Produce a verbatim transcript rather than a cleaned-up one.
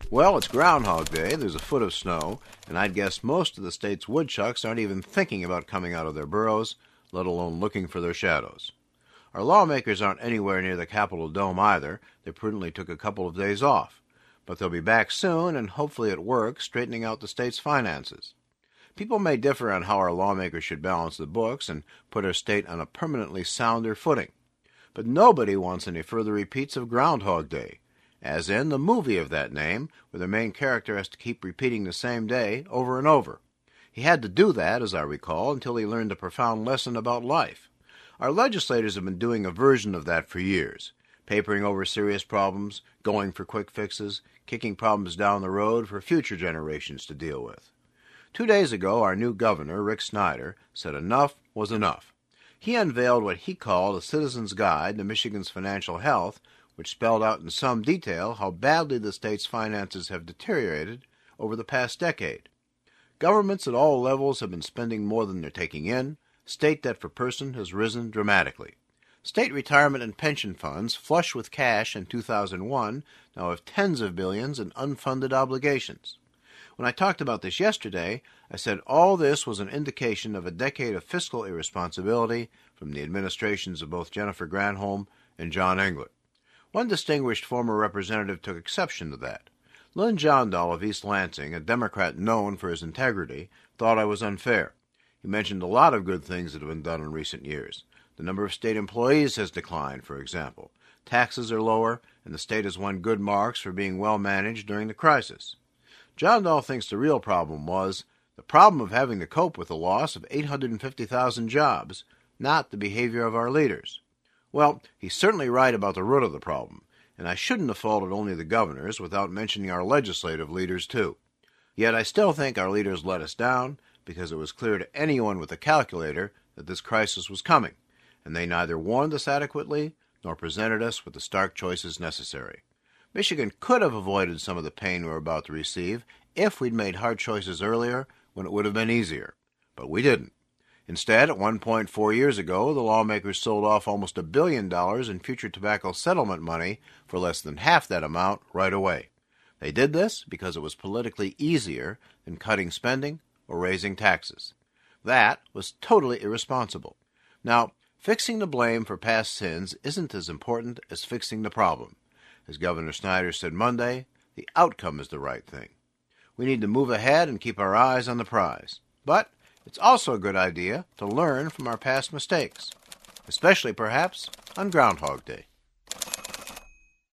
Well, it's Groundhog Day, there's a foot of snow, and I'd guess most of the state's woodchucks aren't even thinking about coming out of their burrows, let alone looking for their shadows. Our lawmakers aren't anywhere near the Capitol Dome either. They prudently took a couple of days off. But they'll be back soon, and hopefully at work, straightening out the state's finances. People may differ on how our lawmakers should balance the books and put our state on a permanently sounder footing. But nobody wants any further repeats of Groundhog Day, as in the movie of that name, where the main character has to keep repeating the same day over and over. He had to do that, as I recall, until he learned a profound lesson about life. Our legislators have been doing a version of that for years, papering over serious problems, going for quick fixes, kicking problems down the road for future generations to deal with. Two days ago, our new governor, Rick Snyder, said enough was enough. He unveiled what he called a Citizen's Guide to Michigan's Financial Health, which spelled out in some detail how badly the state's finances have deteriorated over the past decade. Governments at all levels have been spending more than they're taking in. State debt per person has risen dramatically. State retirement and pension funds, flush with cash in two thousand one, now have tens of billions in unfunded obligations. When I talked about this yesterday, I said all this was an indication of a decade of fiscal irresponsibility from the administrations of both Jennifer Granholm and John Englert. One distinguished former representative took exception to that. Lynn Jondal of East Lansing, a Democrat known for his integrity, thought I was unfair. He mentioned a lot of good things that have been done in recent years. The number of state employees has declined, for example. Taxes are lower, and the state has won good marks for being well managed during the crisis. Jondal thinks the real problem was the problem of having to cope with the loss of eight hundred fifty thousand jobs, not the behavior of our leaders. Well, he's certainly right about the root of the problem, and I shouldn't have faulted only the governors without mentioning our legislative leaders, too. Yet I still think our leaders let us down because it was clear to anyone with a calculator that this crisis was coming, and they neither warned us adequately nor presented us with the stark choices necessary. Michigan could have avoided some of the pain we're about to receive if we'd made hard choices earlier when it would have been easier. But we didn't. Instead, at one point four years ago, the lawmakers sold off almost a billion dollars in future tobacco settlement money for less than half that amount right away. They did this because it was politically easier than cutting spending or raising taxes. That was totally irresponsible. Now, fixing the blame for past sins isn't as important as fixing the problem. As Governor Snyder said Monday, the outcome is the right thing. We need to move ahead and keep our eyes on the prize. But it's also a good idea to learn from our past mistakes, especially perhaps on Groundhog Day.